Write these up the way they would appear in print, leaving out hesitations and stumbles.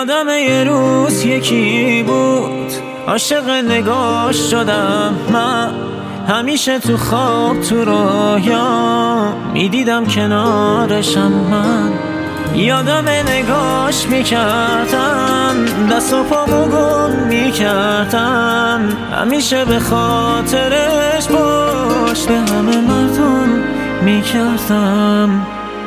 یادم یه روز یکی بود عاشق نگاش شدم من، همیشه تو خواب تو رویا میدیدم کنارشم من. یادم نگاش میکردم دست و پامو گم میکردم، همیشه به خاطرش پشت همه مردم میکردم.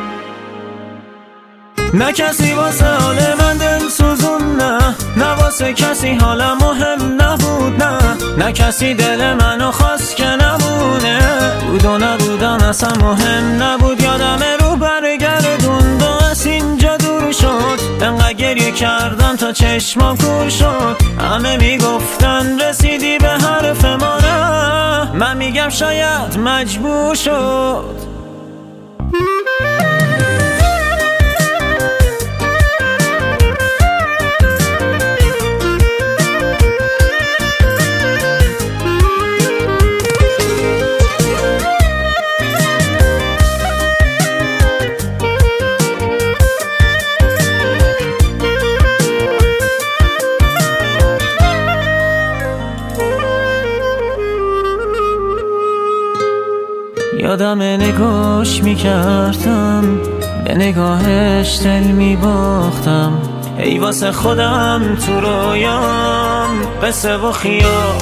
نه کسی واسه حال من دل سوزون، نه واسه کسی حالم مهم نبود، نه کسی دل منو خواست که نمونه، بود و نبودم اصلا مهم نبود. یادم رو برگردوند و از اینجا دور شد، انقدر گریه کردم تا چشمام کور شد. همه میگفتن رسیدی به حرف ما، نه من میگم شاید مجبور شد. یادم نگاش میکردم به نگاهش دل میباختم، ای واسه خودم تو رویام قصه و خیال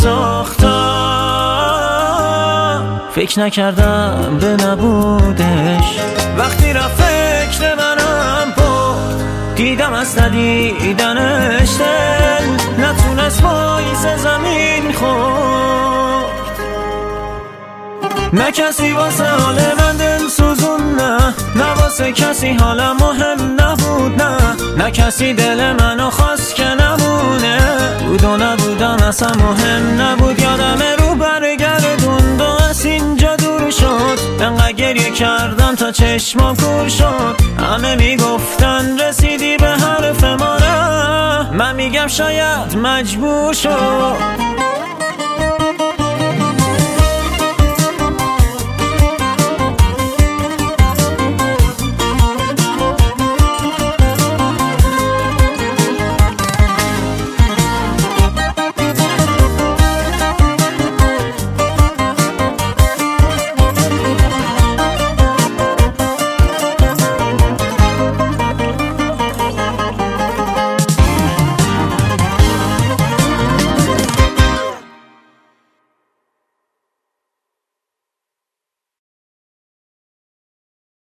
میساختم. فکر نکردم به نبودش، وقتی رفت فکر منم برد، دیدم از ندیدنش دل نتونست پاییز زمین خورد. نه کسی واسه حال من دل سوزون، نه واسه کسی حالم مهم نبود، نه کسی دل منو خواست که نمونه، بود و نبودم اصلا مهم نبود. یادم رو برگردوند و از اینجا دور شد، انقدر گریه کردم تا چشمام کور شد. همه میگفتن رسیدی به حرف ما، نه من میگم شاید مجبور شد.